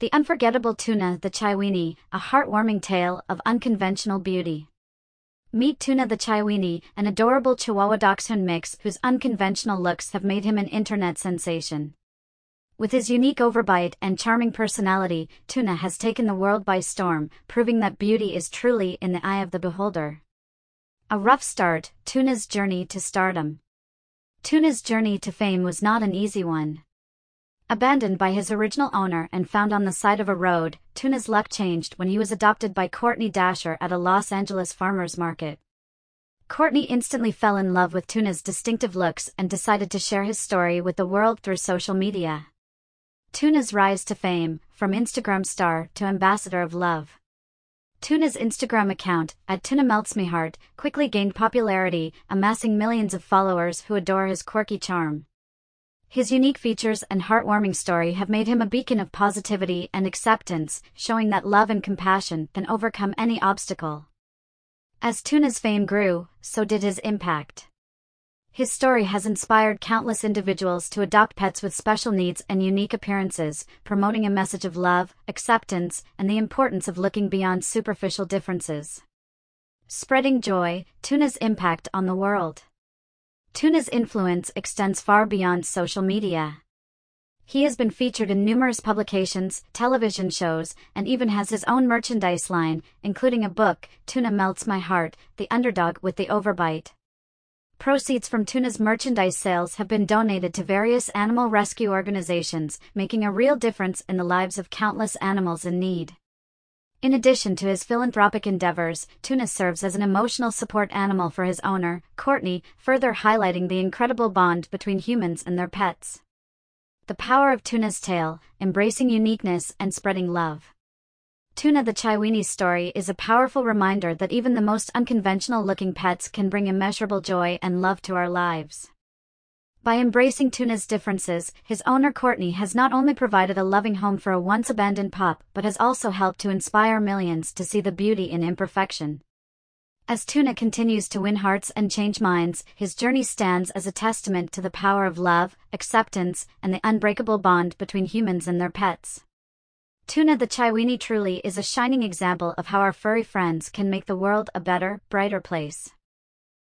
The unforgettable Tuna the Chiweenie, a heartwarming tale of unconventional beauty. Meet Tuna the Chiweenie, an adorable Chihuahua Dachshund mix whose unconventional looks have made him an internet sensation. With his unique overbite and charming personality, Tuna has taken the world by storm, proving that beauty is truly in the eye of the beholder. A rough start, Tuna's journey to stardom. Tuna's journey to fame was not an easy one. Abandoned by his original owner and found on the side of a road, Tuna's luck changed when he was adopted by Courtney Dasher at a Los Angeles farmer's market. Courtney instantly fell in love with Tuna's distinctive looks and decided to share his story with the world through social media. Tuna's rise to fame, from Instagram star to ambassador of love. Tuna's Instagram account, @TunaMeltsMyHeart, quickly gained popularity, amassing millions of followers who adore his quirky charm. His unique features and heartwarming story have made him a beacon of positivity and acceptance, showing that love and compassion can overcome any obstacle. As Tuna's fame grew, so did his impact. His story has inspired countless individuals to adopt pets with special needs and unique appearances, promoting a message of love, acceptance, and the importance of looking beyond superficial differences. Spreading joy, Tuna's impact on the world. Tuna's influence extends far beyond social media. He has been featured in numerous publications, television shows, and even has his own merchandise line, including a book, Tuna Melts My Heart, The Underdog with the Overbite. Proceeds from Tuna's merchandise sales have been donated to various animal rescue organizations, making a real difference in the lives of countless animals in need. In addition to his philanthropic endeavors, Tuna serves as an emotional support animal for his owner, Courtney, further highlighting the incredible bond between humans and their pets. The power of Tuna's tale, embracing uniqueness and spreading love. Tuna the Chiweenie's story is a powerful reminder that even the most unconventional-looking pets can bring immeasurable joy and love to our lives. By embracing Tuna's differences, his owner Courtney has not only provided a loving home for a once-abandoned pup but has also helped to inspire millions to see the beauty in imperfection. As Tuna continues to win hearts and change minds, his journey stands as a testament to the power of love, acceptance, and the unbreakable bond between humans and their pets. Tuna the Chiweenie truly is a shining example of how our furry friends can make the world a better, brighter place.